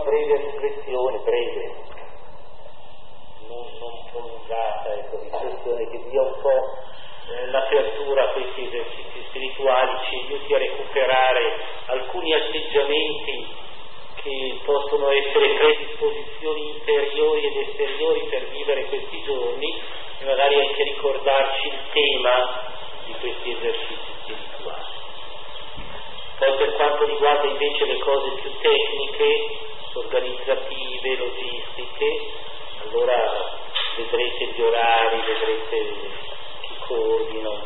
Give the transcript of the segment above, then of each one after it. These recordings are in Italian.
breve riflessione, non prolungata, riflessione che dia un po' l'apertura a questi esercizi spirituali, ci aiuti a recuperare alcuni atteggiamenti che possono essere predisposizioni interiori ed esteriori per vivere questi giorni e magari anche ricordarci il tema di questi esercizi spirituali. Poi per quanto riguarda invece le cose più tecniche, organizzative, logistiche, allora vedrete gli orari, vedrete chi coordina un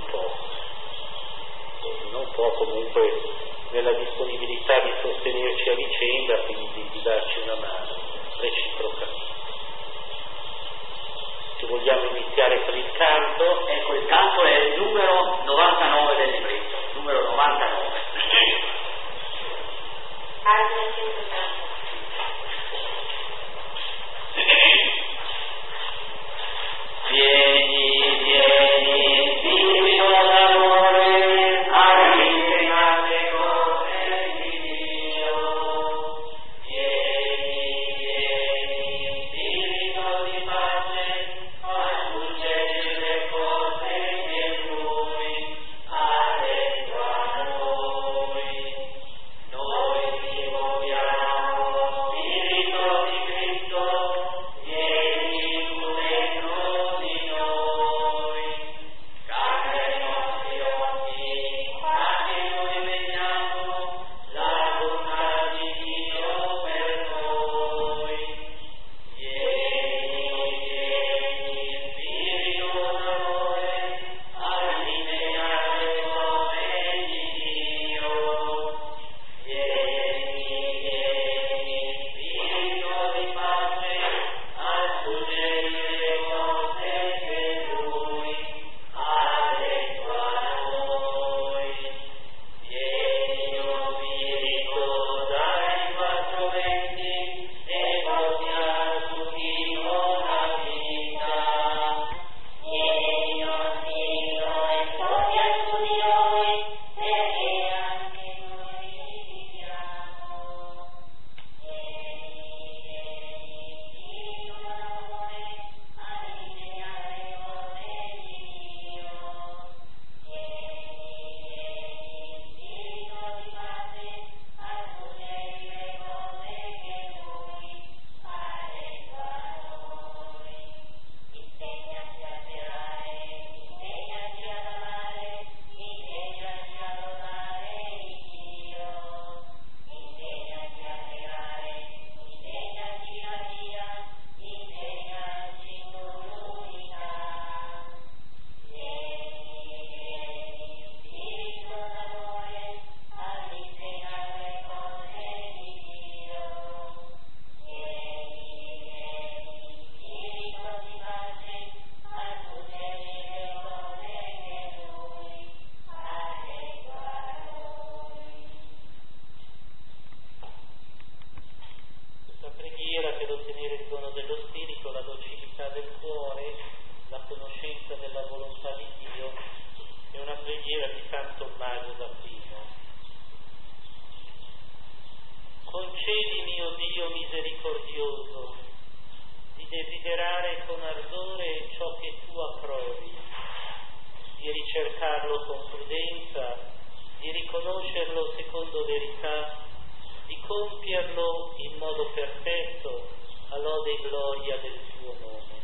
po', comunque nella disponibilità di sostenerci a vicenda, quindi di darci una mano reciprocamente. Se vogliamo iniziare per il canto, ecco, il canto è il numero 99 del libretto, numero 99. Vieni, vieni, Spirito d'amore, a rivelare cose di Dio. Vieni, vieni, Spirito di pace, a suggerire le cose che Lui ha detto a noi. Noi ti muoviamo, Spirito di Cristo, vieni tu dentro di noi. Scacca i nostri occhi, anche noi vediamo la bontà di Dio per noi. Vieni, vieni, Spirito d'amore, a rivelare le cose di Dio. Vieni, vieni, Spirito di pace, a suggerire le cose che Lui ha detto a noi. Vieni, o Spirito, dai quattro venti e portiamo su chi non ha vita. Vieni, o Spirito, e portia su di noi, perché anche noi viviamo. Vieni, vieni, Spirito d'amore, a rivelare cose di Dio. Vieni, vieni, Spirito di pace, a suggerire cose che Lui ha detto a noi. Insegnaci a sperare, insegnaci ad amare, insegnaci a lodare Dio. Insegnaci a pregare, insegnaci la via, insegnaci in l'unità. Vieni, vieni, Spirito d'amore, a rivelare cose di Dio. Vieni, vieni, Spirito di pace, a suggerire cose che Lui ha detto a noi. questa preghiera per ottenere il dono dello Spirito, la docilità del cuore, la conoscenza della volontà di Dio, è una preghiera di San Tommaso d'Aquino. Concedimi, o Dio misericordioso, di desiderare con ardore ciò che tu approvi, di ricercarlo con prudenza, di riconoscerlo secondo verità, di compierlo in modo perfetto a lode e gloria del tuo nome.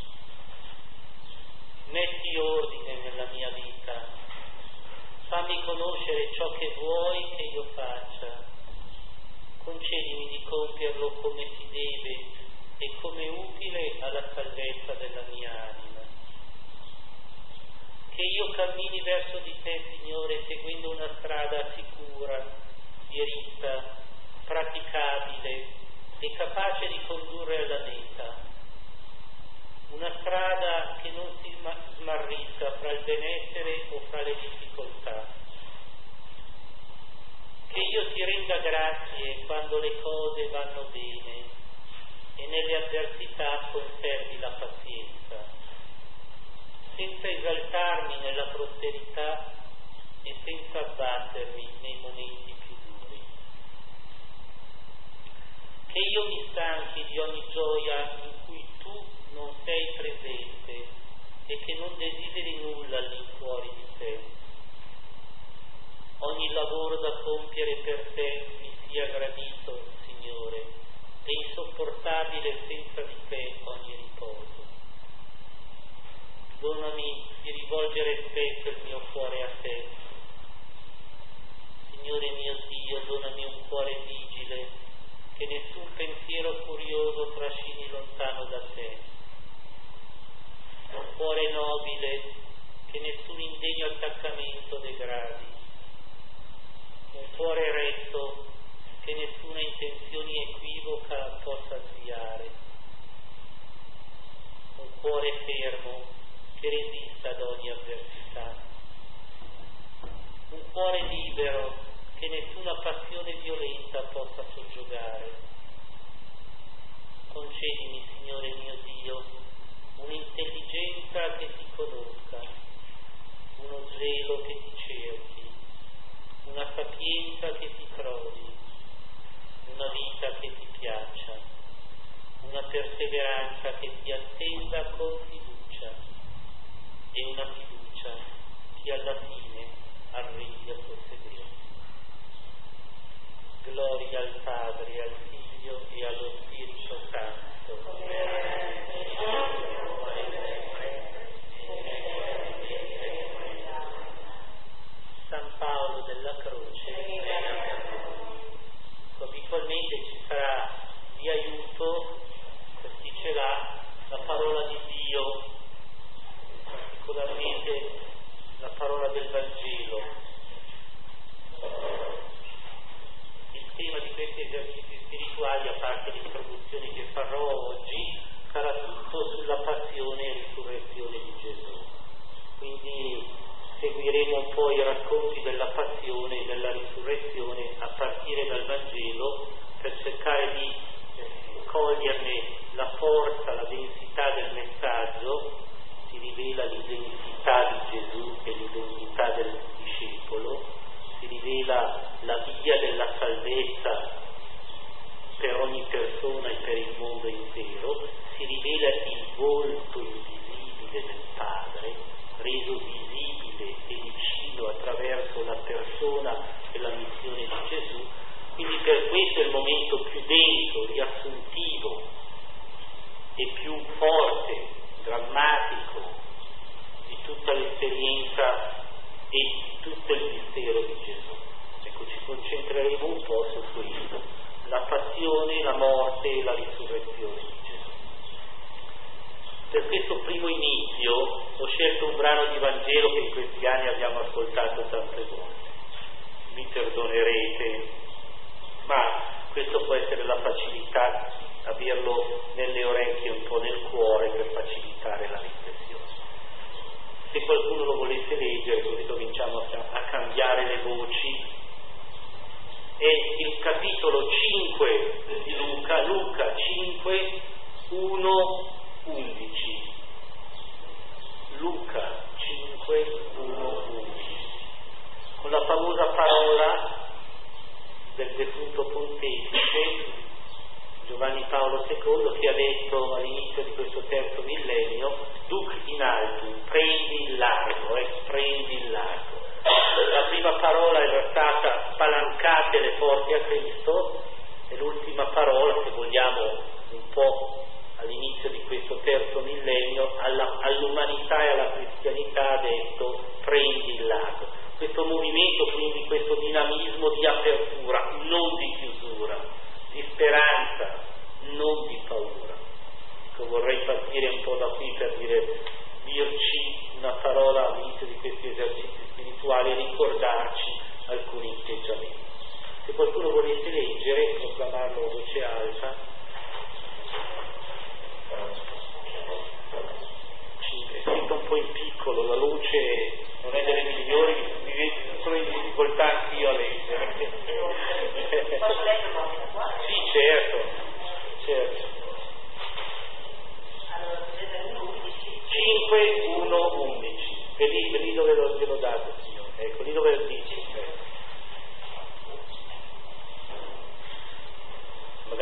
Metti ordine nella mia vita, fammi conoscere ciò che vuoi che io faccia, concedimi di compierlo come si deve e come utile alla salvezza della mia anima. Che io cammini verso di te, Signore, seguendo una strada sicura, diritta, praticabile e capace di condurre alla meta. Una strada che non si smarrisca fra il benessere o fra le difficoltà. Che io ti renda grazie quando le cose vanno bene e nelle avversità conservi la pazienza, senza esaltarmi nella prosperità e senza abbattermi nei momenti più duri. Che io mi stanchi di ogni gioia in cui tu non sei presente e che non desideri nulla all'infuori di te. Ogni lavoro da compiere per te mi sia gradito, Signore, e insopportabile senza di te ogni riposo. Donami di rivolgere spesso il mio cuore a te. Signore mio Dio, donami un cuore vigile, che nessun pensiero furioso trascini lontano da te. Un cuore nobile, che nessun indegno attaccamento degradi. Un cuore retto, che nessuna intenzione equivoca possa sviare. Un cuore fermo, che resista ad ogni avversità. Un cuore libero, che nessuna passione violenta possa soggiogare. Concedimi, Signore mio Dio, un'intelligenza che ti conosca, uno zelo che ti cerchi, una sapienza che ti trovi, una vita che ti piaccia, una perseveranza che ti attenda con fiducia e una fiducia che alla fine arrivi a possedere. Gloria al Padre, al Figlio e allo Spirito Santo. San Paolo della Croce. Abitualmente ci sarà di aiuto, per chi ce l'ha, la parola di Dio, particolarmente la parola del Vangelo. Il tema di questi esercizi spirituali, a parte le introduzioni che farò oggi, sarà tutto sulla passione e risurrezione di Gesù. Quindi seguiremo un po' i racconti della passione e della risurrezione a partire dal Vangelo, per cercare di coglierne la forza, la densità del messaggio. Si rivela l'identità di Gesù e l'identità del discepolo, si rivela la via della salvezza per ogni persona e per il mondo intero, si rivela il volto invisibile del Padre, reso visibile e vicino attraverso la persona e la missione di Gesù. Quindi per questo è il momento più denso, riassuntivo e più forte, drammatico di tutta l'esperienza e di tutto il mistero di Gesù. Ecco, ci concentreremo un po' su questo, la passione, la morte e la risurrezione di Gesù. Per questo primo inizio ho scelto un brano di Vangelo che in questi anni abbiamo ascoltato tante volte. Mi perdonerete, ma questo può essere la facilità, averlo nelle orecchie, un po' nel cuore, per facilitare la riflessione. Se qualcuno lo volesse leggere, così cominciamo a cambiare le voci, è il capitolo 5 di Luca 5, 1, 11. Luca 5, 1, 11. Con la famosa parola del defunto pontefice Giovanni Paolo II, che ha detto all'inizio di questo terzo millennio: duc in altum, prendi il largo, prendi il largo. La prima parola era stata spalancate le porte a Cristo, e l'ultima parola, se vogliamo un po' all'inizio di questo terzo millennio, all'umanità e alla cristianità ha detto prendi il largo. Questo movimento, quindi questo dinamismo di apertura, non di chiusura, di speranza, non di paura. Ecco, vorrei partire un po' da qui per dirci una parola all'inizio di questi esercizi spirituali e ricordarci alcuni atteggiamenti. Se qualcuno volesse leggere, proclamarlo a voce alta. È scritto un po' in piccolo, la luce non è delle migliori, sono in difficoltà anch'io a leggere. Posso leggerlo qua? Sì, certo. Allora, 5, 1, 11. È lì dove lo date, Signore. Ecco, lì dove lo dici. Magari chi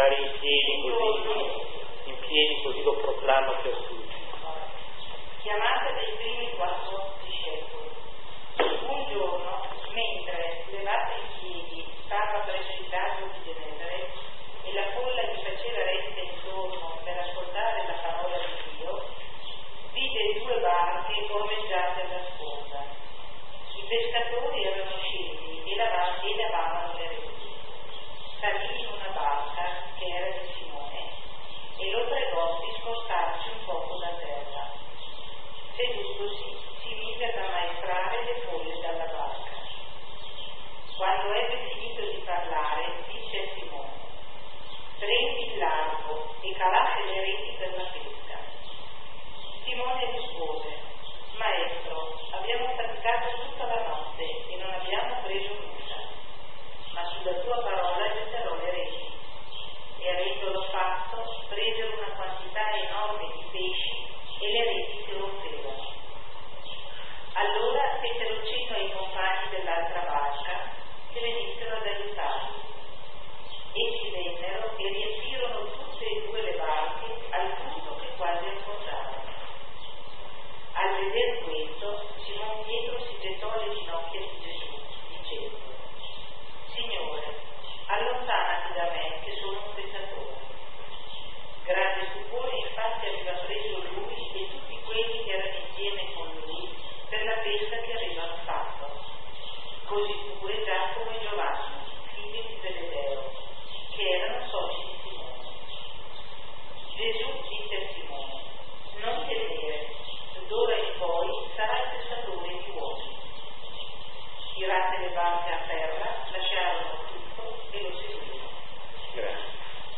in piedi così lo proclama per tutti. Chiamata dai primi 4 discepoli. Un giorno, mentre levato in piedi stava presso il lago di Gennesaret e la folla gli faceva resta intorno per ascoltare la parola di Dio, vide 2 barche ormeggiate alla sponda. I pescatori erano scesi e lavavano le reti. Salì in una barca che era di Simone e lo pregò di spostarsi un poco da terra. Sedutosi, si mise ad ammaestrare le foglie dalla barca. Quando ebbe finito di parlare, disse a Simone: prendi il largo e calate le reti per la pesca. Simone rispose: Maestro, abbiamo faticato tutta la notte e non abbiamo preso nulla, ma sulla tua parola getterò le reti. E avendolo fatto, presero una quantità enorme di pesci e le reti si rompevano. Allora fecero cenno ai compagni dell'altra barca che venissero ad aiutarli. Essi vennero e riempirono tutte e 2 le barche al punto che quasi affondavano. Al vedere questo, Simon Pietro si gettò alle ginocchia di Gesù, dicendo: Signore, allontanati da me che sono un peccatore. Grande stupore infatti aveva preso lui e tutti quelli che erano insieme con lui per la pesca che avevano fatto. Così pure Giacomo e Giovanni, figli di Zebedeo, che erano soci di Simone. Gesù disse a Simone: non temere, d'ora in poi sarai pescatore di uomini. Tirate le barche a terra, lasciarono tutto e lo seguirono. Grazie.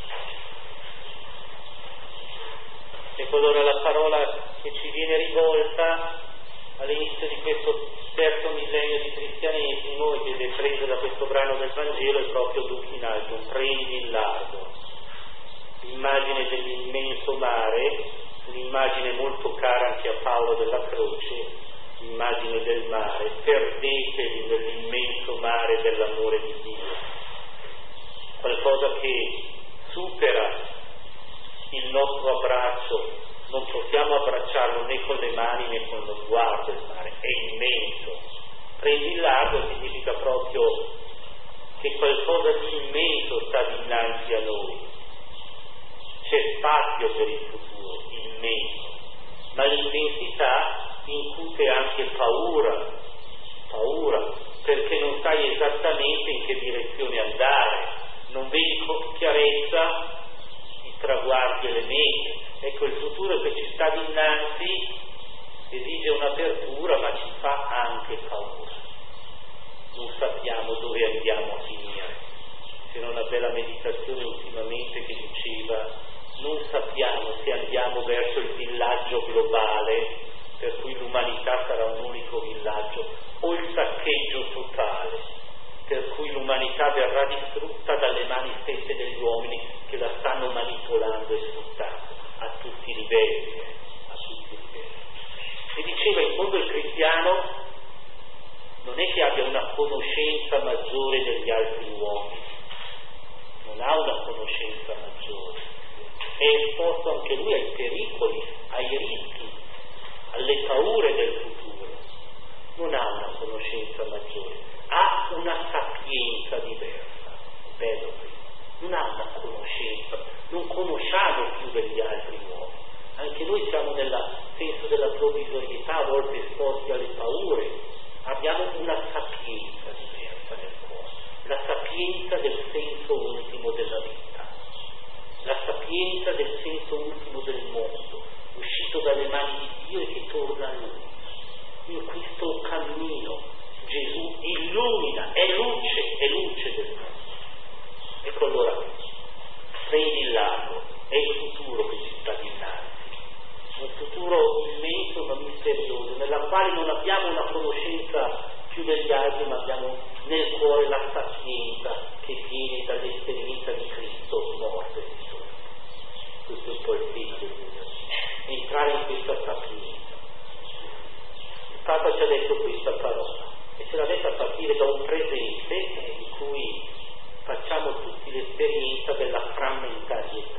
Ecco allora la parola che ci viene rivolta all'inizio di questo terzo millennio di cristianesimo e che è presa da questo brano del Vangelo è proprio l'ucchinaggio, prendi il largo. L'immagine dell'immenso mare, un'immagine molto cara anche a Paolo della Croce, l'immagine del mare, perdetevi nell'immenso mare dell'amore di Dio, qualcosa che supera il nostro abbraccio. Non possiamo abbracciarlo né con le mani né con lo sguardo, il mare è immenso. Prendi il largo significa proprio che qualcosa di immenso sta dinanzi a noi. C'è spazio per il futuro, immenso, ma l'immensità incute anche paura, perché non sai esattamente in che direzione andare, non vedi con chiarezza i traguardi e le mete. Ecco, il futuro che ci sta dinanzi esige un'apertura, ma ci fa anche paura. Non sappiamo dove andiamo a finire. C'era una bella meditazione ultimamente che diceva: non sappiamo se andiamo verso il villaggio globale, per cui l'umanità sarà un unico villaggio, o il saccheggio totale, per cui l'umanità verrà distrutta dalle mani stesse degli uomini che la stanno manipolando e sfruttando a tutti i livelli, E diceva, in fondo il cristiano non è che abbia una conoscenza maggiore degli altri uomini, non ha una conoscenza maggiore, è esposto anche lui ai pericoli, ai rischi, alle paure del futuro, non ha una conoscenza maggiore, ha una sapienza diversa, bello questo, non ha una conoscenza, non conosciamo più degli altri uomini, anche noi siamo nel senso della provvisorietà, a volte esposti alle paure, abbiamo una sapienza diversa nel cuore, la sapienza del senso ultimo della vita, la sapienza del senso ultimo del mondo, uscito dalle mani di Dio e che torna a Lui. In questo cammino Gesù illumina, è luce del mondo. Ecco allora, prendi il largo, è il futuro che ci sta dinanzi, un futuro immenso ma misterioso, nella quale non abbiamo una conoscenza più degli altri, ma abbiamo nel cuore la sapienza che viene dall'esperienza di Cristo morto e risorto. Questo è un po' il tema del venerdì, entrare in questa sapienza. Il Papa ci ha detto questa parola e ce l'ha detta a partire da un presente in cui facciamo tutti l'esperienza della frammentarietà.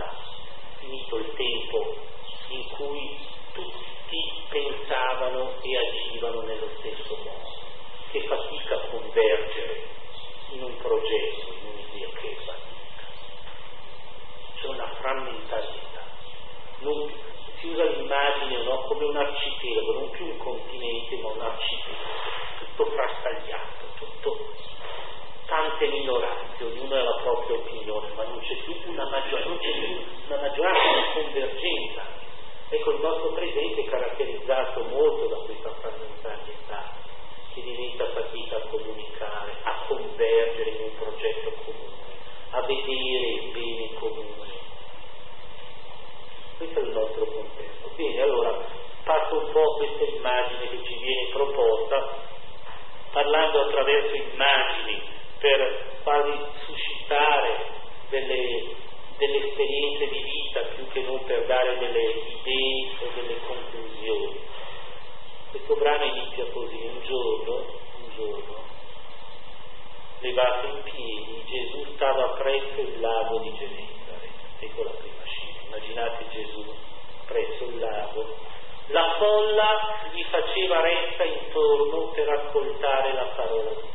fatica a convergere in un progetto, in un'idea che è fatica. C'è una frammentarietà. Si usa l'immagine, no, come un arcipelago, non più un continente ma un arcipelago, tutto frastagliato, tutto tante minoranze, ognuno ha la propria opinione, ma non c'è più una maggioranza, una convergenza. Ecco, il nostro presente è caratterizzato molto da questa frammentarietà, che diventa fatica a comunicare, a convergere in un progetto comune, a vedere il bene comune. Questo è il nostro contesto. Bene, allora passo un po' a questa immagine che ci viene proposta, parlando attraverso immagini per farvi suscitare delle esperienze di vita più che non per dare delle idee o delle conclusioni. Questo brano inizia così: un giorno, levato in piedi, Gesù stava presso il lago di Genesaret. Ecco la prima scena. Immaginate Gesù presso il lago, la folla gli faceva retta intorno per ascoltare la parola di Dio.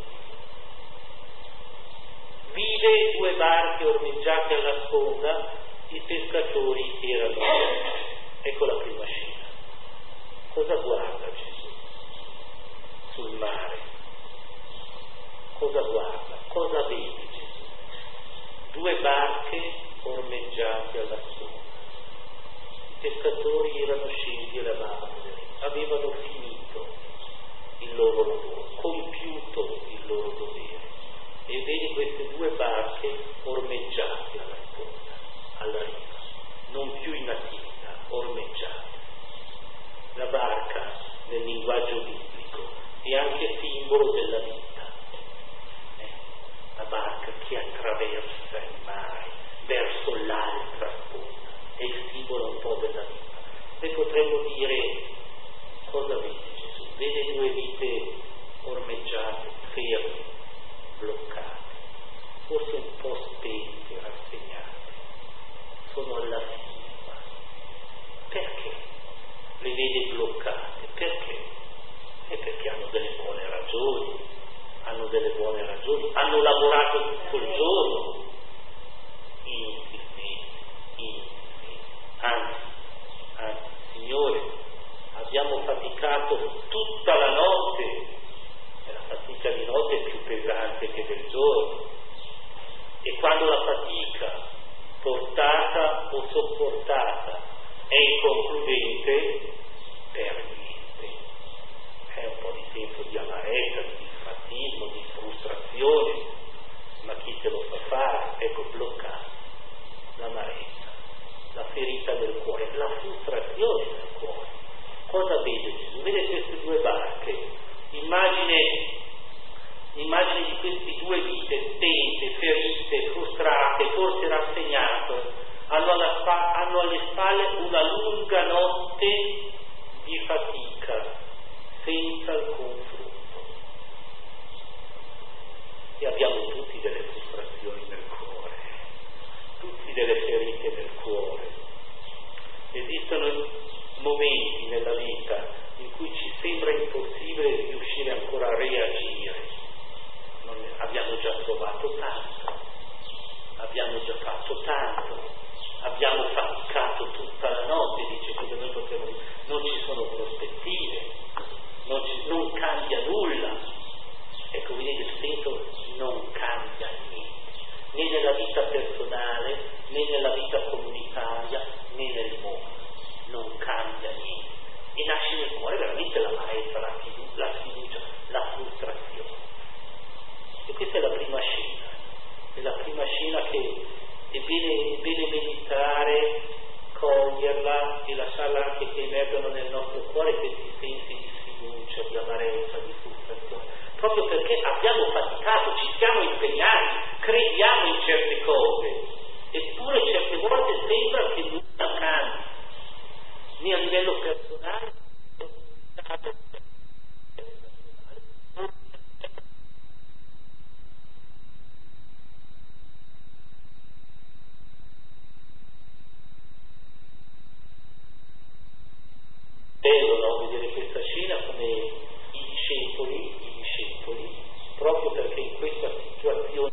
Vide 2 barche ormeggiate alla sponda, i pescatori erano lì. Ecco la prima scena. Cosa guarda Gesù sul mare? Cosa guarda? Cosa vede Gesù? 2 barche ormeggiate alla sponda. I pescatori erano scesi e lavavano le reti, avevano finito il loro lavoro, compiuto il loro dovere, e vedi queste 2 barche ormeggiate alla sponda, alla riva, non più in attività, ormeggiate. La barca nel linguaggio biblico è anche simbolo della vita, la barca che attraversa il mare verso l'altra sponda, è il simbolo un po' della vita. E potremmo dire, cosa vede Gesù? Vede 2 vite ormeggiate, ferme, bloccate, forse un po' spente, rassegnate, sono alla fine quasi. Perché le vede bloccate? Perché? Perché hanno delle buone ragioni, hanno lavorato tutto il giorno, anzi, Signore, abbiamo faticato tutta la notte, e la fatica di notte è più pesante che del giorno, e quando la fatica, portata o sopportata, è inconcludente, per niente. È un po' di senso di amarezza, di disfattismo, di frustrazione, ma chi te lo fa fare? Ecco, bloccato, l'amarezza, la ferita del cuore, la frustrazione del cuore. Cosa vede Gesù? Vede queste 2 barche, immagine di queste 2 vite spente, ferite, frustrate, forse rassegnate, hanno alle spalle una lunga notte di fatica, senza alcun frutto. E abbiamo tutti delle frustrazioni nel cuore, tutti delle ferite nel cuore. Esistono momenti nella vita in cui ci sembra impossibile riuscire ancora a reagire. Abbiamo già provato tanto, abbiamo già fatto tanto, abbiamo faticato tutta la notte, dice, che noi potremmo dire, non ci sono prospettive, non cambia nulla. Ecco, vedete, il senso non cambia niente, né nella vita personale, né nella vita comunitaria, né nel mondo, non cambia niente. E nasce nel cuore veramente l'amarezza, la sfiducia, la frustrazione. E questa è la prima scena che è bene meditare, coglierla e lasciarla anche che emergano nel nostro cuore questi sensi di sfiducia, di amarezza, di frustrazione, proprio perché abbiamo faticato, ci siamo impegnati, crediamo in certe cose, eppure certe volte sembra che nulla cambi, né a livello personale, bello, no? Vedere questa scena come i discepoli proprio perché in questa situazione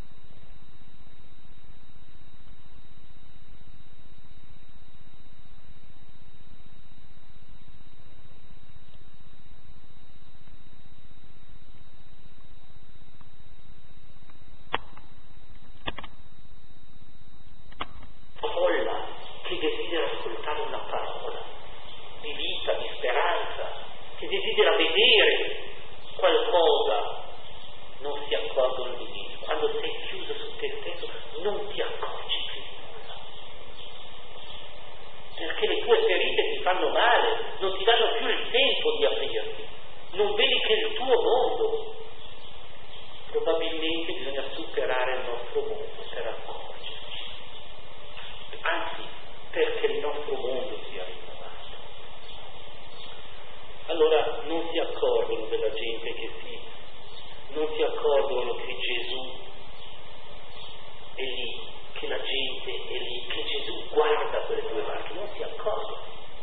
folla che desidera ascoltare una parola di vita, di speranza, che desidera vedere qualcosa, non si accorgono di niente. Quando sei chiuso su te stesso non ti accorgi più di nulla, perché le tue ferite ti fanno male, non ti danno più il tempo di aprirti, non vedi che il tuo mondo. Probabilmente bisogna superare il nostro mondo per accorgerci, anzi perché il nostro mondo sia rinnovato. Allora non si accorgono della gente che non si accorgono che Gesù è lì, che la gente è lì, che Gesù guarda quelle due barche, non si accorgono.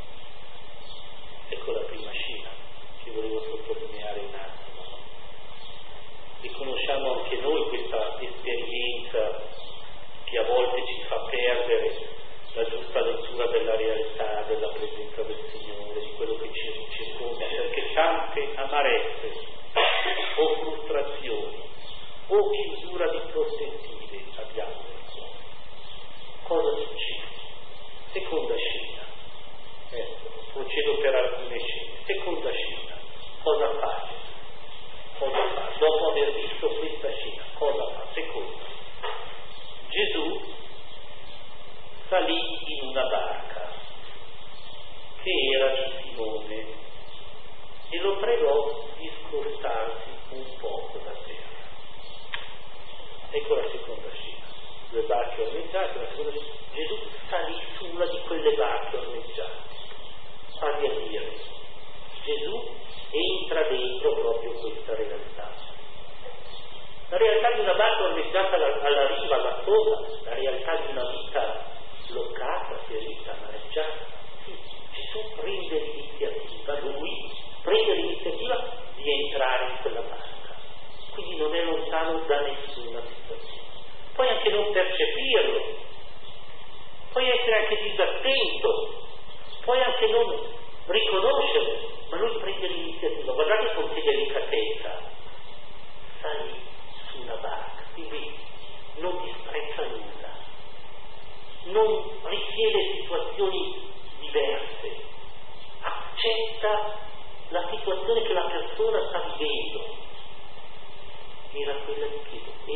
Ecco la prima scena che volevo sottolineare un attimo. Riconosciamo anche noi questa esperienza che a volte ci fa perdere la giusta lettura della realtà, della presenza del Signore, di quello che ci circonda, perché tante amarezze o frustrazioni o chiusura di prospettive abbiamo nel cuore. Cosa succede? Seconda scena. Procedo per alcune scene. Seconda scena. Cosa fate? Dopo aver visto questa scena, cosa fa? Seconda. Gesù salì in una barca che era di Simone e lo pregò di scostarsi un poco da terra. Ecco la seconda scena. Due barche ormeggiate, la seconda scena. Gesù salì su una di quelle barche ormeggiate, quasi a dire, Gesù entra dentro proprio questa realtà. La realtà di una barca ormeggiata alla riva, alla sponda, la realtà di una vita bloccata, ferita, amareggiata. Sì, Gesù prende l'iniziativa, lui prende l'iniziativa di entrare in quella barca. Quindi non è lontano da nessuna situazione. Puoi anche non percepirlo, puoi essere anche disattento, puoi anche non riconoscerlo, ma lui prende l'iniziativa. Guardate con che delicatezza salì su una barca, quindi non disprezza nulla, non richiede situazioni diverse, accetta la situazione che la persona sta vivendo. Era quella di Pietro e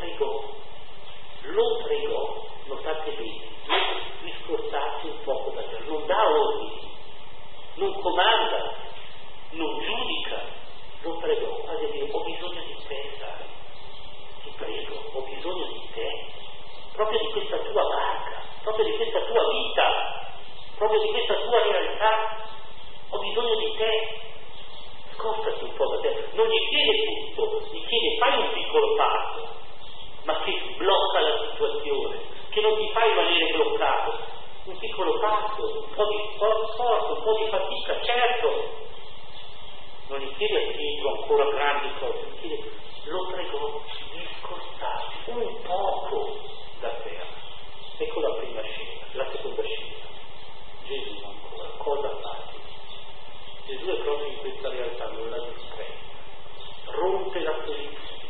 lo pregò, notate bene, di scostarsi un poco da terra, non dà ordini, non comanda, non giudica, lo pregò, quasi a dire, ho bisogno di te, sai, ti prego, ho bisogno di te, proprio di questa tua barca, proprio di questa tua vita, proprio di questa tua realtà, ho bisogno di te, scostati un po' da te, non gli chiede tutto, gli chiede fai un piccolo passo, ma che sblocca la situazione, che non ti fai rimanere bloccato, un piccolo passo, un po' di sforzo, un po' di fatica, certo, non gli chiede a Pietro ancora grandi cose, gli chiede, lo pregò di scostarsi un poco da terra. Ecco la prima scena. La seconda scena, Gesù ancora, cosa fa? Gesù è proprio in questa realtà, non la disprezza, rompe la solitudine,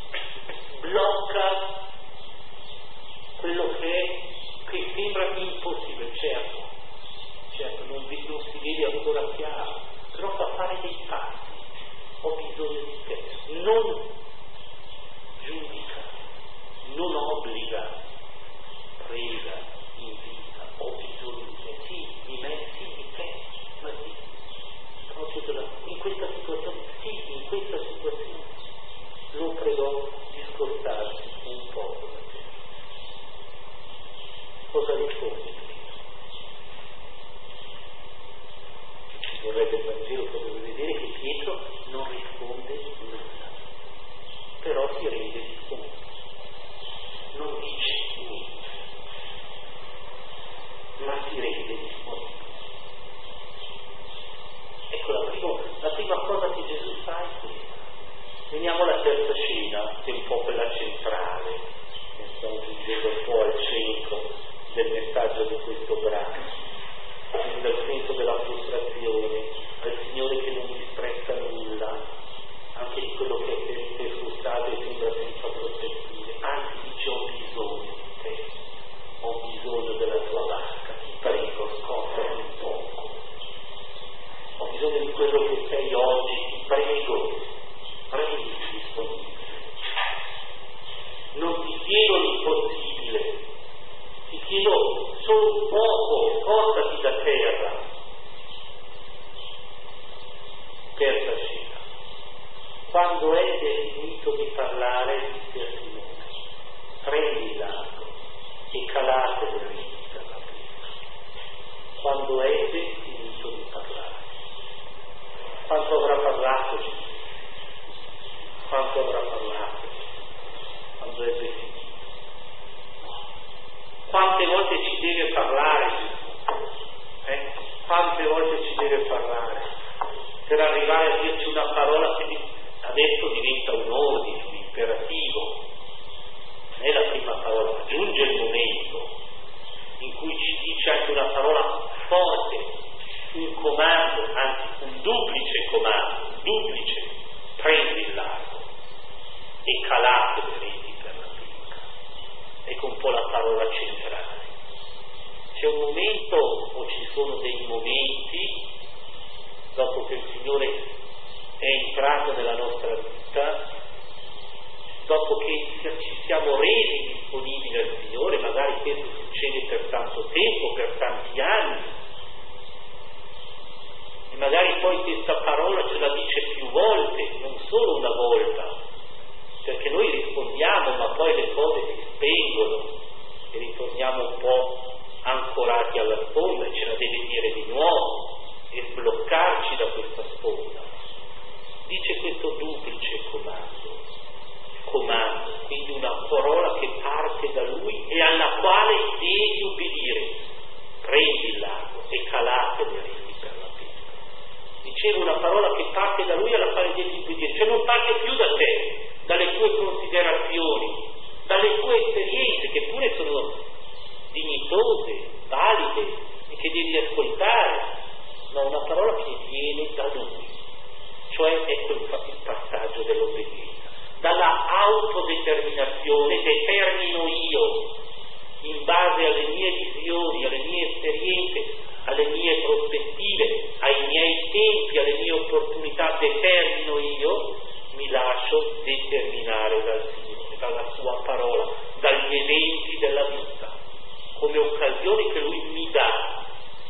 blocca quello che sembra impossibile, certo non si vede ancora chiaro, però fa fare dei passi, ho bisogno di te, non giudica, non obbliga, prega, invita, ho bisogno di te, sì, di me, sì, di te, ma sì, proprio in questa situazione, sì, in questa situazione, lo pregò di scostarsi un poco da te. Cosa risponde? Ci vorrebbe il Vangelo proprio vedere che Pietro non risponde nulla, però si rende disponibile, non dice niente, ma si rende disponibile. Ecco la prima cosa che Gesù fa è questa, Veniamo alla terza scena, che è un po' quella centrale, stiamo giungendo un po' al centro del messaggio di questo brano, quindi dal senso della frustrazione, al Signore che non disprezza nulla, anche di quello che è frustrato e sembra senza prospettive, anzi dice ho bisogno di te, ho bisogno della tua barca, ti prego, scottami un poco, ho bisogno di quello che sei oggi, ti prego, prendi disponibile. Non ti chiedo l'impossibile, ti chiedo solo un poco, scostati da terra. Terza scena. Quando Ede finito di parlare, disse a Simone, prendi l'arco e calate le reti per la pesca. Quando Ede finito di parlare. Quanto avrà parlato Gesù? Quanto avrà parlato quando ebbe finito? Quante volte ci deve parlare Gesù? Quante volte ci deve parlare per arrivare a dirci una parola che adesso diventa un ordine, un imperativo. Non è la prima parola, ma giunge il momento in cui ci dice anche una parola forte, un comando, anzi un duplice comando, un duplice, prendi l'arco e calate le reti per la pesca. Ecco un po' la parola centrale. C'è un momento, o ci sono dei momenti, dopo che il Signore è entrato nella nostra vita, dopo che ci siamo resi disponibili al Signore, magari questo succede per tanto tempo, per tanti anni, e magari poi questa parola ce la dice più volte, non solo una volta, perché noi rispondiamo ma poi le cose si spengono e ritorniamo un po' ancorati alla sponda e ce la deve dire di nuovo e sbloccarci da questa sponda. Dice questo duplice comando, quindi una parola che parte da Lui e alla quale devi ubbidire. Prendi il largo e calate le reti per la pesca. Dicevo, una parola che parte da Lui alla quale devi ubbidire, cioè non parte più da te, dalle tue considerazioni, dalle tue esperienze, che pure sono dignitose, valide e che devi ascoltare, ma una parola che viene da Lui, cioè ecco il passaggio dell'obbedienza, dalla autodeterminazione, determino io, in base alle mie visioni, alle mie esperienze, alle mie prospettive, ai miei tempi, alle mie opportunità, determino io, mi lascio determinare dal Signore, dalla Sua parola, dagli eventi della vita, come occasioni che Lui mi dà.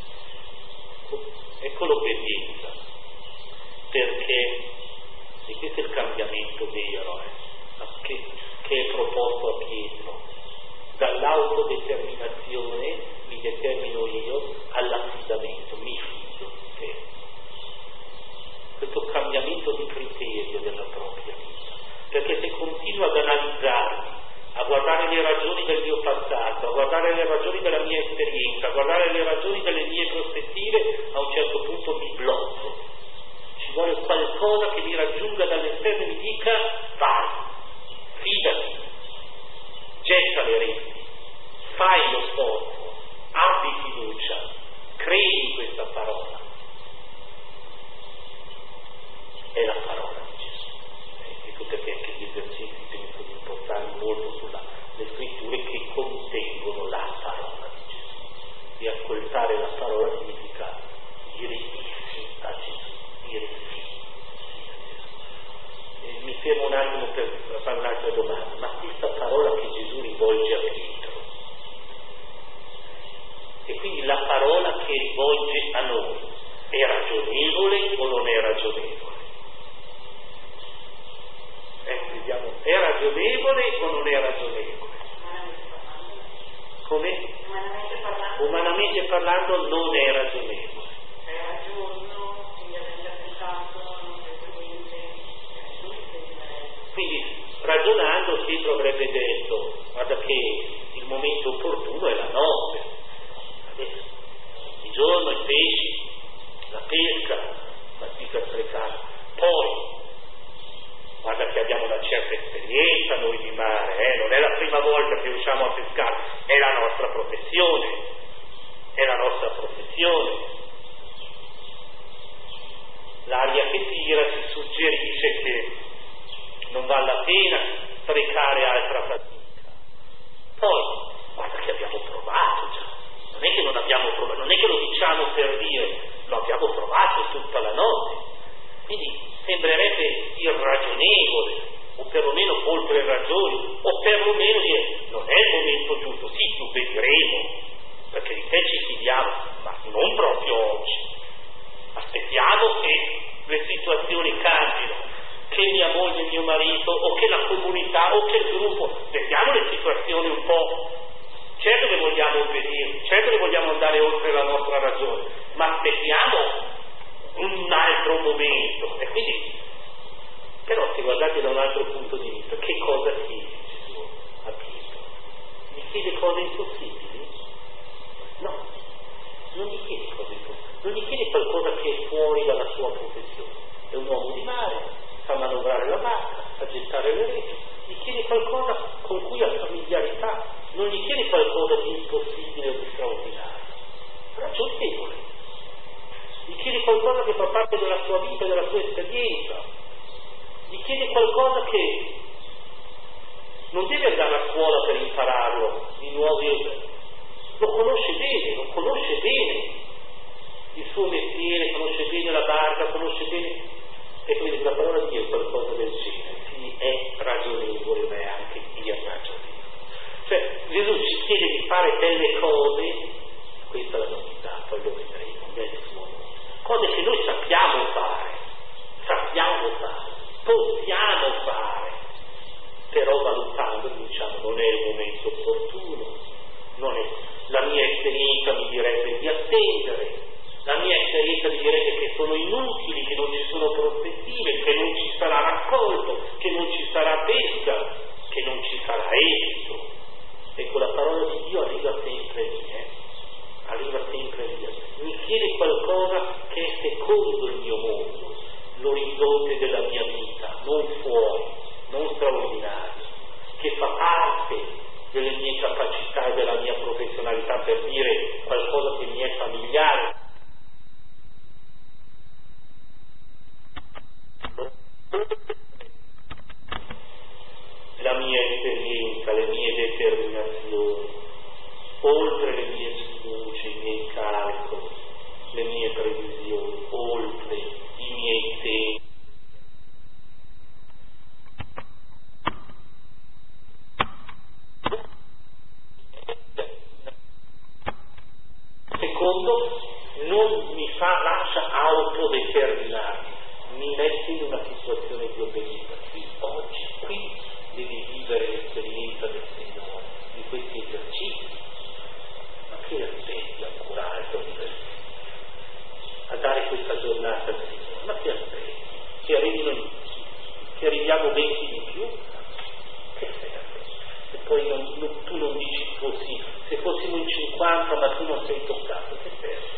Ecco l'obbedienza, perché, e questo è il cambiamento vero, che è proposto a Pietro, dall'autodeterminazione mi determino io all'affidamento, mi fido di te. Questo cambiamento di criterio della propria vita, perché se continuo ad analizzarmi, a guardare le ragioni del mio passato, a guardare le ragioni della mia esperienza, a guardare le ragioni delle mie prospettive, a un certo punto mi blocco. Ci vuole qualcosa che mi raggiunga dall'esterno e mi dica vai, fidati, getta le reti, fai lo sforzo, abbi fiducia, credi in questa parola. È la parola di Gesù. Ecco perché anche gli esercizi penso di portarli molto sulle scritture che contengono la parola di Gesù. E ascoltare la parola significa dire sì a Gesù, dire sì a Gesù. Mi fermo un attimo per fare un'altra domanda, ma questa parola che Gesù rivolge a Pietro, e quindi la parola che rivolge a noi, è ragionevole o non è ragionevole? Vediamo, è ragionevole o non è ragionevole? Come? Umanamente parlando non è ragionevole. Quindi ragionando Pietro avrebbe detto, guarda che il momento opportuno è la notte, adesso di giorno i pesci, la pesca, fatica sprecata, poi Guarda che abbiamo una certa esperienza noi di mare, non è la prima volta che usciamo a pescare, è la nostra professione, L'aria che tira ci suggerisce che non vale la pena sprecare altra fatica. Poi, guarda che abbiamo provato già, non è che non abbiamo provato, non è che lo diciamo per dire, lo abbiamo provato tutta la notte, quindi sembrerebbe irragionevole, o perlomeno oltre ragioni, o perlomeno dire non è il momento giusto, sì, lo vedremo, perché di te ci fidiamo, ma non proprio oggi. Aspettiamo che le situazioni cambino, che mia moglie, mio marito, o che la comunità, o che il gruppo, vediamo le situazioni un po'. Certo che vogliamo obbedire, certo che vogliamo andare oltre la nostra ragione, ma aspettiamo un altro momento. E quindi, però, se guardate da un altro punto di vista, che cosa chiede Gesù a Pietro? Gli chiede cose impossibili? No, non gli chiede cose impossibili, non gli chiede qualcosa che è fuori dalla sua professione. È un uomo di mare, sa manovrare la barca, sa gettare le reti, gli chiede qualcosa con cui ha familiarità, non gli chiede qualcosa di impossibile o di straordinario, ragionevole. Gli chiede qualcosa che fa parte della sua vita, della sua esperienza. Gli chiede qualcosa che non deve andare a scuola per impararlo di nuovo, lo conosce bene il suo mestiere, conosce bene la barca, conosce bene, e quindi la parola di Dio è qualcosa del genere, quindi è ragionevole ma è anche irragionevole. Cioè Gesù ci chiede di fare delle cose, questa è la novità, poi lo vedremo nel suo mondo, cose che noi sappiamo fare, possiamo fare, però valutando diciamo non è il momento opportuno, non è, la mia esperienza mi direbbe di attendere, la mia esperienza mi direbbe che sono inutili, che non ci sono prospettive, che non ci sarà raccolto, che non ci sarà pesca, che non ci sarà esito. Ecco, la parola di Dio arriva sempre lì, mi chiede qualcosa che è secondo il mio mondo, l'orizzonte della mia vita, non fuori, non straordinario, che fa parte delle mie capacità e della mia professionalità, per dire qualcosa che mi è familiare. La mia esperienza, le mie determinazioni, oltre le mie fiducie, i miei calcoli, le mie previsioni, oltre i miei tempi. Secondo, non mi lascia autodeterminarmi, mi mette in una situazione di obbedienza. Oggi, qui devi vivere l'esperienza del Signore, di questi esercizi. Ma che aspetti ancora altro a dare questa giornata al Signore? Ma che aspetti? Che arriviamo 20 di più? Che serve? E poi tu non dici così, se fossimo in 50 ma tu non sei toccato, che serve?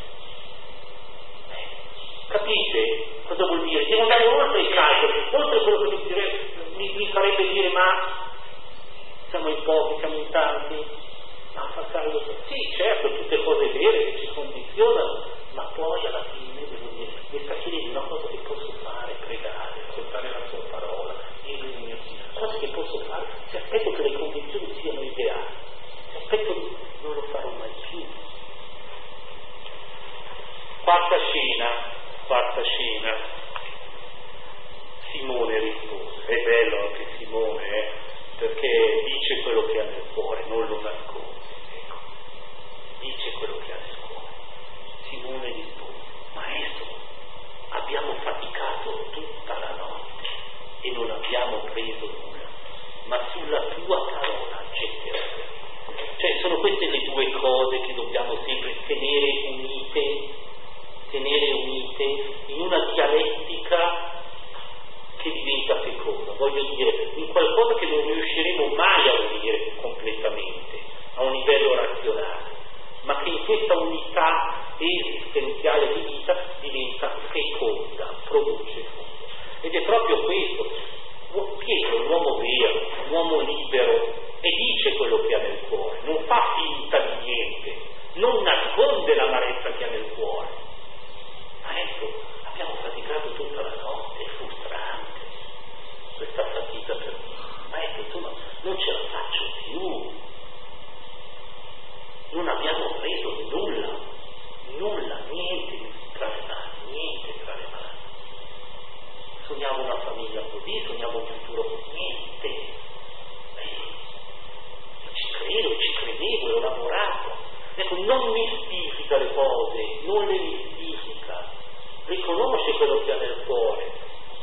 Capite cosa vuol dire? Devo andare oltre i calcoli, oltre quello che mi farebbe dire ma siamo in pochi, siamo in tanti, ma fa caso. Sì, certo, tutte cose vere che ci condizionano, ma poi alla fine devo dire, questa chiede di una cosa che posso fare, pregare, ascoltare la sua parola, dire il mio Dio, cose che posso fare, se aspetto che le condizioni siano ideali, se aspetto non lo farò mai più. Quarta scena, Simone rispose, è bello anche Simone, perché dice quello che ha nel cuore, non lo nasconde, ecco, dice quello che ha nel cuore. Simone rispose, Maestro, abbiamo faticato tutta la notte e non abbiamo preso nulla, ma sulla tua parola getteremo. Cioè sono queste le due cose che dobbiamo sempre tenere unite in una dialettica che diventa feconda, voglio dire, in qualcosa che non riusciremo mai a unire completamente a un livello razionale, ma che in questa unità esistenziale di vita diventa feconda, produce fruto. Ed è proprio questo Pietro è un uomo vero, un uomo libero, e dice quello che ha nel cuore, non fa finta di niente, non nasconde l'amarezza che ha nel cuore. Ma ecco, abbiamo faticato tutta la notte, è frustrante questa fatica per me, ma ecco, insomma, non ce la faccio più, non abbiamo preso nulla, niente tra le mani, sogniamo una famiglia così, sogniamo un futuro così, niente. Ci credevo, ero innamorato. Ecco, non mistifica le cose, non le mistifica, riconosce quello che ha nel cuore,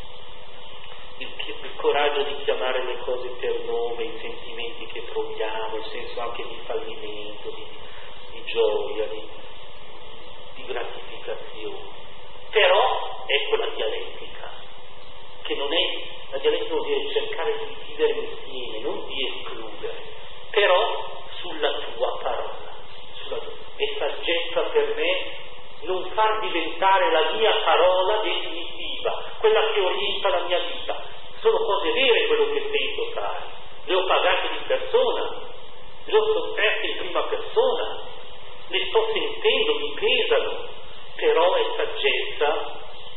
il coraggio di chiamare le cose per nome, i sentimenti che proviamo, il senso anche di fallimento, di gioia, di gratificazione. Però ecco la dialettica, che non è, la dialettica vuol dire cercare di vivere insieme, non di escludere, però sulla tua parola, è saggezza per me non far diventare la mia parola definitiva, quella che orienta la mia vita. Sono cose vere quello che sento, sai, le ho pagate di persona, le ho sofferte in prima persona, le sto sentendo, mi pesano, però è saggezza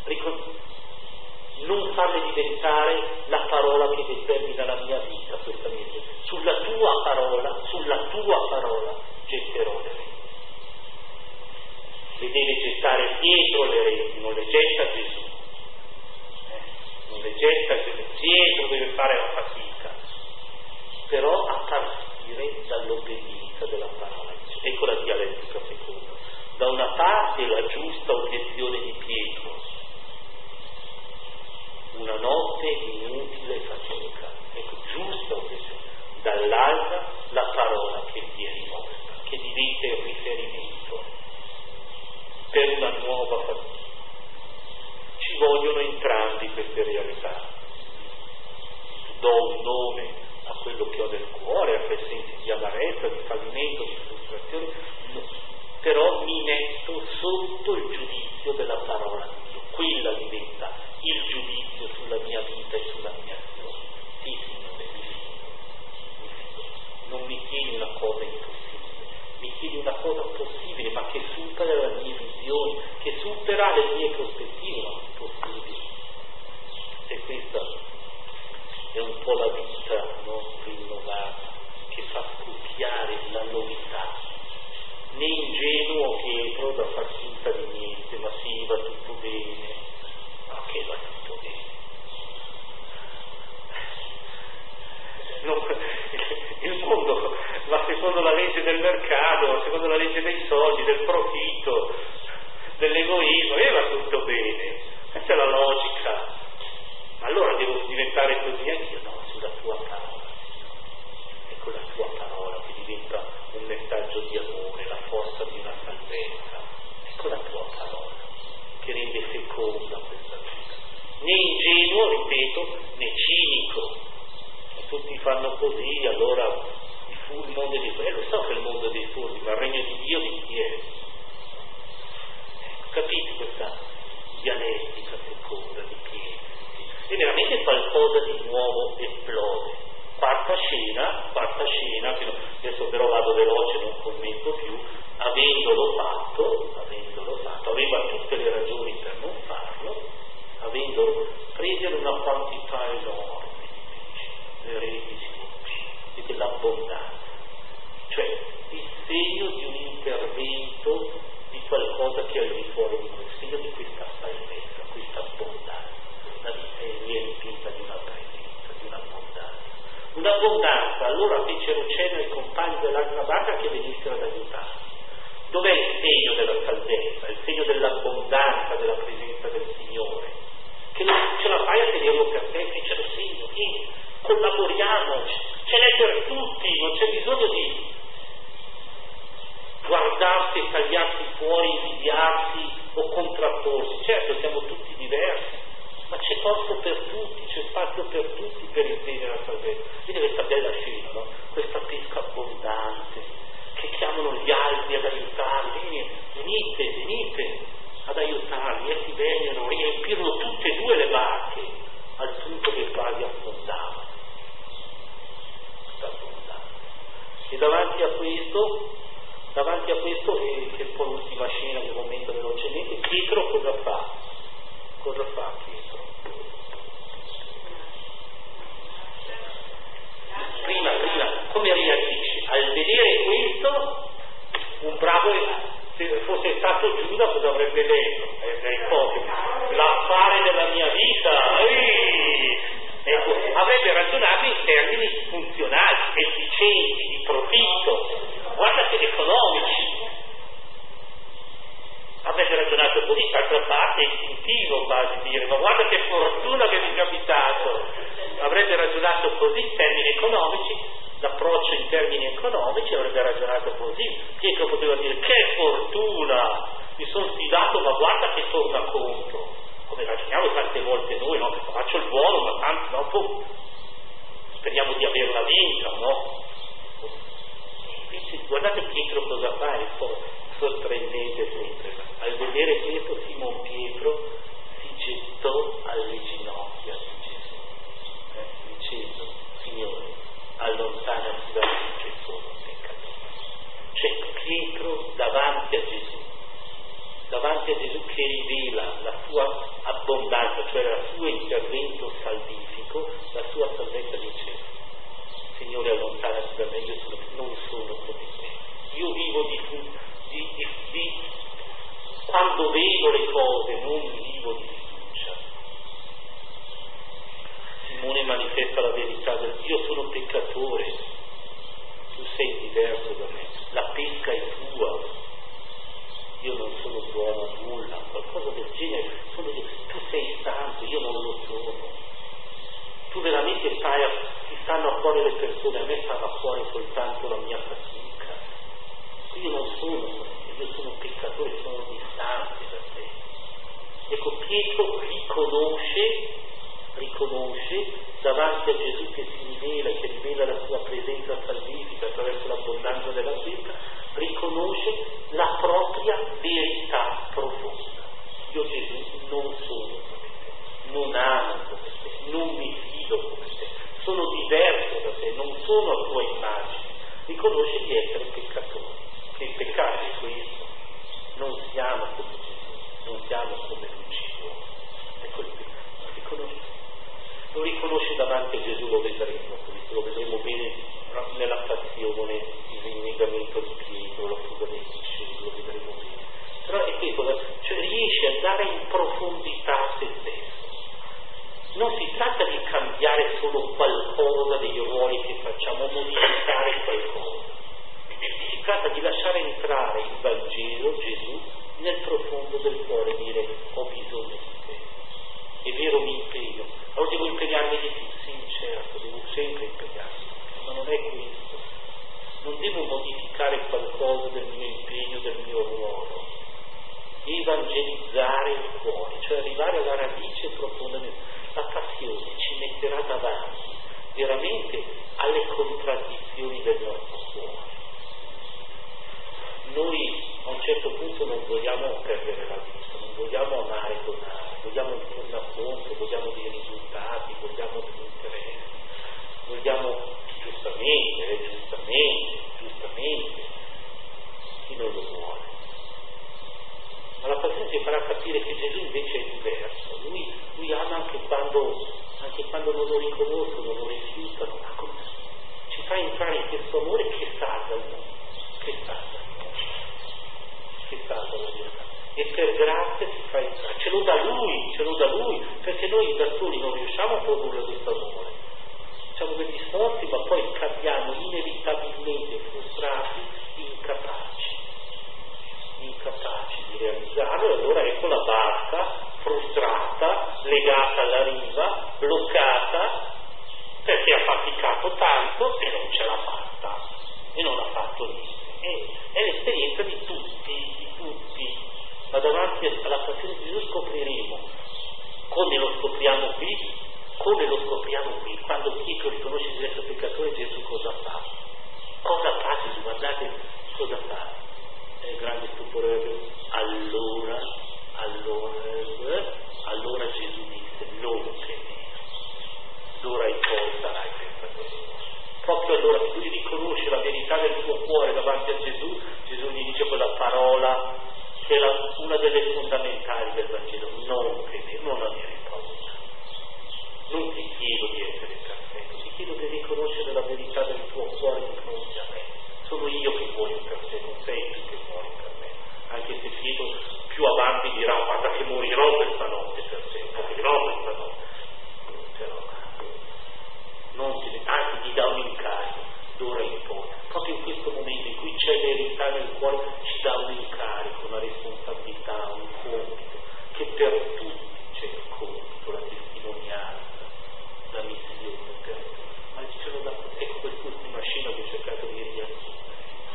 non farle diventare la parola che determina la mia vita, questa mia vita. Sulla tua parola getterò le reti. Le deve gettare dietro le reti, non le getta Gesù. Non le getta Gesù, dietro deve fare la fatica, però a partire dall'obbedienza della parola. Ecco la dialettica seconda. Da una parte la giusta obiezione di Pietro, una notte inutile fatica, ecco, giusta obiezione. Dall'altra la parola che viene rimossa, che diventa il riferimento per una nuova fatica. Ci vogliono entrambi queste realtà. Do un nome a quello che ho nel cuore, a quei sensi di amarezza, di fallimento, di frustrazione, però mi metto sotto il giudizio della parola di Dio. Quella diventa il giudizio sulla mia vita e sulla mia azione. Sì, Signore, mi fido. Non mi chiedi una cosa impossibile, mi chiedi una cosa possibile, ma che supera le mie visioni, che supera le mie prospettive, ma possibile. E questa è un po' la vita, no, rinnovata, che fa scoppiare la novità. Né ingenuo Pietro da far finta di niente, ma sì, va tutto bene, ma che va tutto bene. Il mondo va secondo la legge del mercato, secondo la legge dei soldi, del profitto, dell'egoismo, e va tutto bene. Questa è la logica. Ma allora devo diventare così anch'io? No, sulla tua parola. Ecco la tua parola che diventa un messaggio di amore, la forza di una salvezza. Ecco la tua parola che rende feconda questa vita. Né ingenuo, ripeto, né cinico. E tutti fanno così, allora il mondo dei furbi. Lo so che il mondo dei furbi, ma il regno di Dio di chi è? Capite questa dialettica feconda di Pietro? E veramente qualcosa di nuovo esplode. Quarta scena, che adesso però vado veloce, non commento più. Avendolo fatto, aveva tutte le ragioni per non farlo, prese una quantità enorme di reti e dell'abbondanza, cioè il segno di un intervento di qualcosa che è al di fuori di noi, il segno di questa salvezza, questa abbondanza. La vita è riempita di una presenza, di un'abbondanza. Allora fecero cenno ai compagni dell'altra barca che venissero ad aiutarli. Dov'è il segno della salvezza, il segno dell'abbondanza, della presenza del Signore? Che non ce la fai a tenerlo per te, fecero segno, vieni, collaboriamo, ce n'è per tutti, non c'è bisogno di guardarsi e tagliarsi fuori, invidiarsi o contrapporsi. Certo, siamo tutti diversi, ma c'è posto per tutti, c'è spazio per tutti per intendere la salvezza. Vedi questa bella scena, no? Questa pesca abbondante, che chiamano gli altri ad aiutarli, venite ad aiutarli, e si vengono, riempirono tutte e due le barche, al punto che quasi affondavano. E davanti a questo, e che è un po' l'ultima scena che commento velocemente, Pietro cosa fa? Cosa fa Pietro? Prima, come reagisce? Al vedere questo, un bravo, se fosse stato Giuda, cosa avrebbe detto? L'affare della mia vita, ecco, avrebbe ragionato in termini funzionali, efficienti, di profitto, guarda che economici. Avrebbe ragionato così, d'altra parte è istintivo quasi dire, ma guarda che fortuna che mi è capitato. Avrebbe ragionato così in termini economici, l'approccio in termini economici avrebbe ragionato così. Pietro poteva dire, che fortuna, mi sono sfidato, ma guarda che torna conto. Come ragioniamo tante volte noi, no? Faccio il buono, ma tanto dopo speriamo di averla vinta, no? Invece, guardate Pietro cosa fa, è sorprendente sempre. Al vedere questo, Simon Pietro si gettò alle ginocchia di Gesù, dicendo, Signore, allontanati da me che sono peccatore. Cioè Pietro davanti a Gesù che rivela la sua abbondanza, cioè il suo intervento salvifico, la sua salvezza, dice, Signore, allontanati da me, io non sono come te. Io vivo di quando vedo le cose, non vivo di fiducia. Simone manifesta la verità del io sono peccatore, tu sei diverso da me, la pesca è tua, io non sono buono a nulla, qualcosa del genere, tu sei santo, io non lo sono. Tu veramente ti stanno a cuore le persone, a me stanno a cuore soltanto la mia fatica. Io non sono, io sono peccatore, sono distante da te. Ecco, Pietro riconosce davanti a Gesù che si rivela la sua presenza salvifica attraverso l'abbondanza della pesca, riconosce la propria verità profonda. Io Gesù non sono come te, non amo come te, non mi fido come te, sono diverso da te, non sono a tua immagine. Riconosce di essere peccatore, che il peccato è questo, non siamo come Gesù, non siamo come l'uccidore. Ecco il peccato, lo riconosce davanti a Gesù, lo vedremo bene nella passione, il rinnegamento di Pietro, la fuga dei discepoli, lo vedremo bene. Però è questo, cioè riesce a dare in profondità a se stesso. Non si tratta di cambiare solo qualcosa dei ruoli che facciamo, modificare qualcosa. Si tratta di lasciare entrare il Vangelo, Gesù, nel profondo del cuore, dire ho bisogno di te. È vero, mi impegno, allora devo impegnarmi di più, sì, certo, devo sempre impegnarmi, ma non è questo. Non devo modificare qualcosa del mio impegno, del mio ruolo. Evangelizzare il cuore, cioè arrivare alla radice profonda. La passione ci metterà davanti veramente alle contraddizioni del nostro cuore. Noi a un certo punto non vogliamo perdere la vita, non vogliamo amare e donare, vogliamo il tornaconto, vogliamo dei risultati, vogliamo degli interessi, vogliamo giustamente, chi non lo vuole. Ma la passione ci farà capire che Gesù invece è diverso, lui ama anche quando non lo riconoscono, non lo rifiutano, ci fa entrare in questo amore che salva il mondo, che salva la vita. E per grazia si fa entrare, ce lo dà lui, perché noi da soli non riusciamo a produrre questo amore. Facciamo degli sforzi, ma poi cadiamo inevitabilmente frustrati, incapaci di realizzarlo, e allora ecco la barca frustrata, legata alla riva, bloccata, perché ha faticato tanto e non ce l'ha fatta, e non ha fatto niente. È l'esperienza di tutti, ma davanti alla passione di Gesù scopriremo, come lo scopriamo qui, quando Pietro riconosce di essere peccatore, Gesù cosa fa? Cosa fa Gesù? Guardate cosa fa. È il grande stupore. Allora Gesù disse, non temere, d'ora in poi sarai peccatore. Proprio allora, se lui riconosce la verità del suo cuore davanti a Gesù, Gesù gli dice quella parola che è una delle fondamentali del Vangelo: non temere, non avere paura. Non ti chiedo di essere perfetto, ti chiedo di riconoscere la verità del tuo cuore di fronte a me. Sono io che muoio per te, non sei tu che muori per me. Anche se Pietro più avanti dirà: guarda che morirò questa notte per te, morirò questa notte. Però anzi gli dà un incarico d'ora in poi. Proprio in questo momento in cui c'è verità nel cuore, ci dà un incarico, una responsabilità, un compito, che per tutti c'è il compito, la testimonianza, la missione per tutti. Ma ce lo dà, ecco quest'ultima scena che ho cercato di riassumere.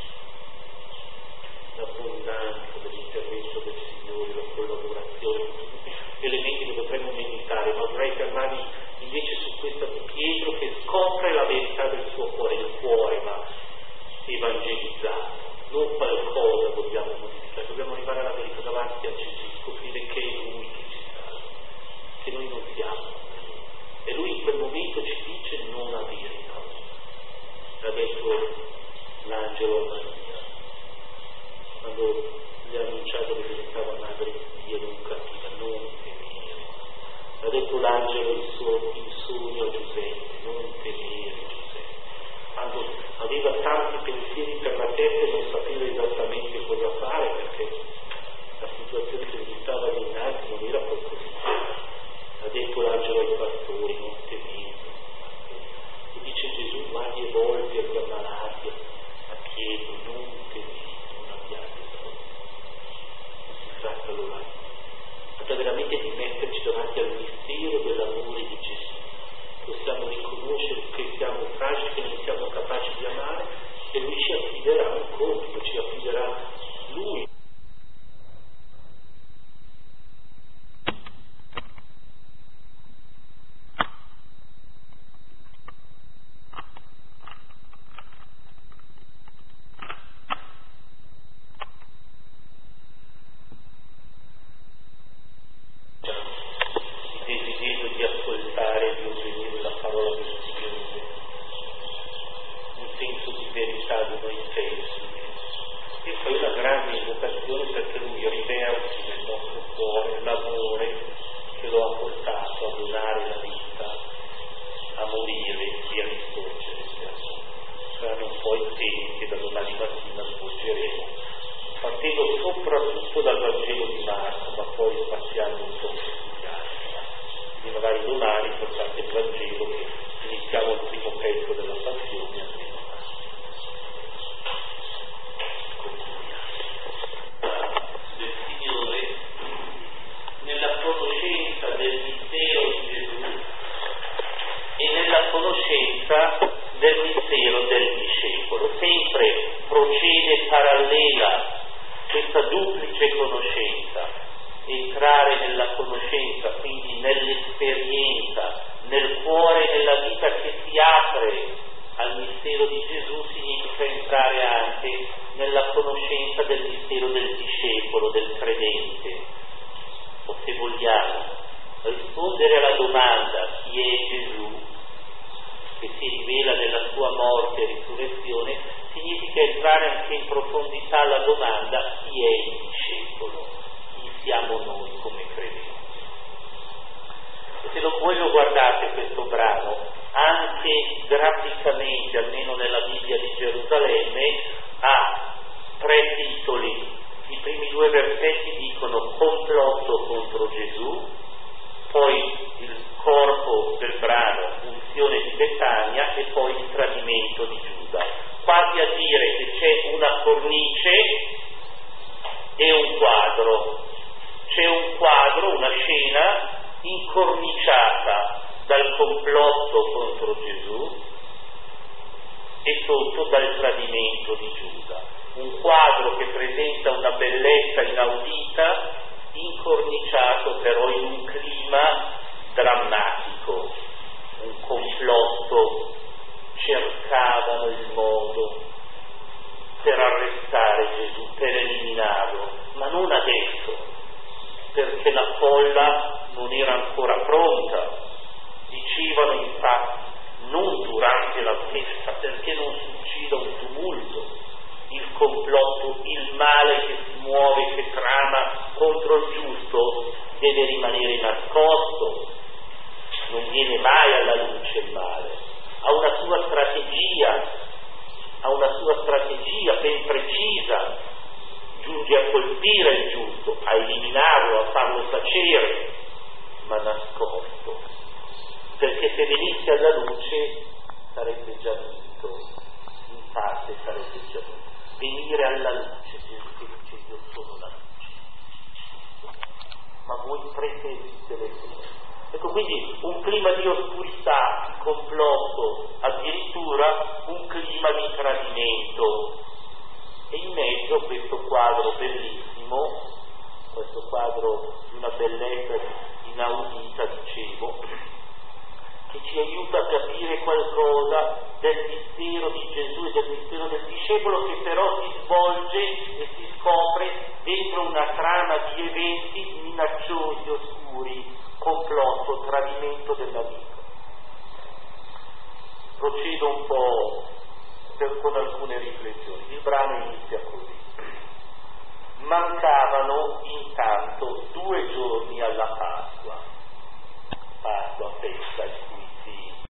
L'abbondanza dell'intervento del Signore, la collaborazione, tutti elementi che dovremmo meditare, ma vorrei fermarmi invece su questa di Pietro che scopre la verità del suo cuore, il cuore va evangelizzato, non qualcosa dobbiamo modificare, dobbiamo arrivare alla verità davanti a Gesù, scoprire che è Lui che ci salva, che noi non siamo. E Lui in quel momento ci dice: non avere paura. L'ha detto l'angelo a Maria, quando gli ha annunciato che diventava madre di Dio, non capiva, non temere. L'ha detto l'angelo in sogno a Giuseppe: non temere, Giuseppe. Quando aveva tanti pensieri per la testa e non sapeva esattamente cosa fare, perché la situazione che gli stava dinanzi non era proprio così. Ha detto l'angelo ai pastori: non temere. E dice Gesù: varie volte agli ammalati, a Pietro: non temere, non abbiate paura. Si tratta allora veramente di metterci davanti al mistero dell'amore di Gesù. Possiamo riconoscere che siamo fragili, che non siamo capaci di amare, e Lui ci affiderà un compito, ci affiderà Lui. non durante la festa, perché non succeda un tumulto, il complotto, il male che si muove, che trama contro il giusto, deve rimanere nascosto, non viene mai alla luce il male, ha una sua strategia ben precisa, giunge a colpire il giusto, a eliminarlo, a farlo tacere, ma nascosto, perché se venisse alla luce sarebbe già vinto, in parte sarebbe già vinto. Venire alla luce, Gesù che dice io sono la luce, ma voi preferite le tenebre. Ecco, quindi un clima di oscurità, di complotto, addirittura un clima di tradimento. E in mezzo questo quadro bellissimo, questo quadro di una bellezza inaudita, dicevo, che ci aiuta a capire qualcosa del mistero di Gesù e del mistero del discepolo, che però si svolge e si scopre dentro una trama di eventi minacciosi, oscuri, complotto, tradimento della vita. Procedo un po' con alcune riflessioni. Il brano inizia così. Mancavano intanto 2 giorni alla Pasqua, festa,